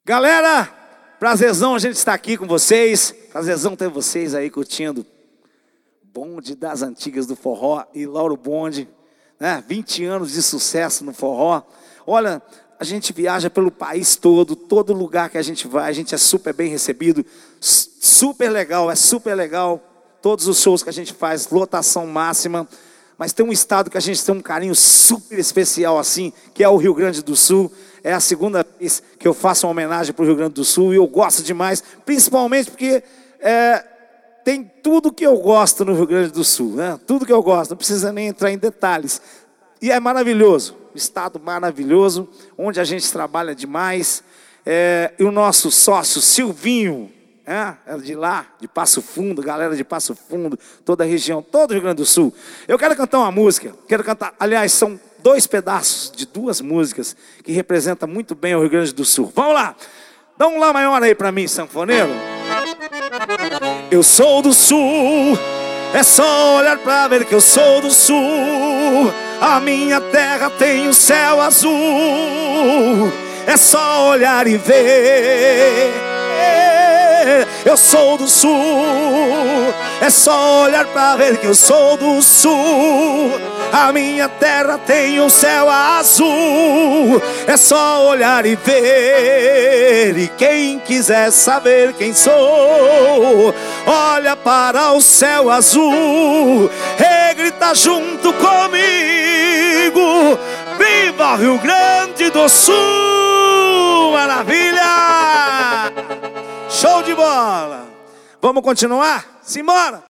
Galera, prazerzão a gente estar aqui com vocês. Prazerzão ter vocês aí curtindo Bonde das Antigas do Forró e Lauro Bonde, né? 20 anos de sucesso no forró. Olha, a gente viaja pelo país todo lugar que a gente vai, a gente é super bem recebido, super legal, é super legal. Todos os shows que a gente faz, lotação máxima. Mas tem um estado que a gente tem um carinho super especial assim, que é o Rio Grande do Sul. É a segunda vez que eu faço uma homenagem para o Rio Grande do Sul e eu gosto demais, principalmente porque tem tudo que eu gosto no Rio Grande do Sul, né? Tudo que eu gosto, não precisa nem entrar em detalhes. E é maravilhoso, um estado maravilhoso, onde a gente trabalha demais. E o nosso sócio Silvinho, é de lá, de Passo Fundo, galera de Passo Fundo, toda a região, todo o Rio Grande do Sul. Eu quero cantar uma música, aliás, são 2 pedaços de 2 músicas que representam muito bem o Rio Grande do Sul. Vamos lá, dá um lá maior aí pra mim, sanfoneiro. Eu sou do Sul, é só olhar pra ver que eu sou do Sul. A minha terra tem um céu azul, é só olhar e ver. Eu sou do Sul, é só olhar pra ver que eu sou do Sul. A minha terra tem um céu azul, é só olhar e ver. E quem quiser saber quem sou, olha para o céu azul e grita junto comigo: viva Rio Grande do Sul! Maravilha! Show de bola! Vamos continuar? Simbora!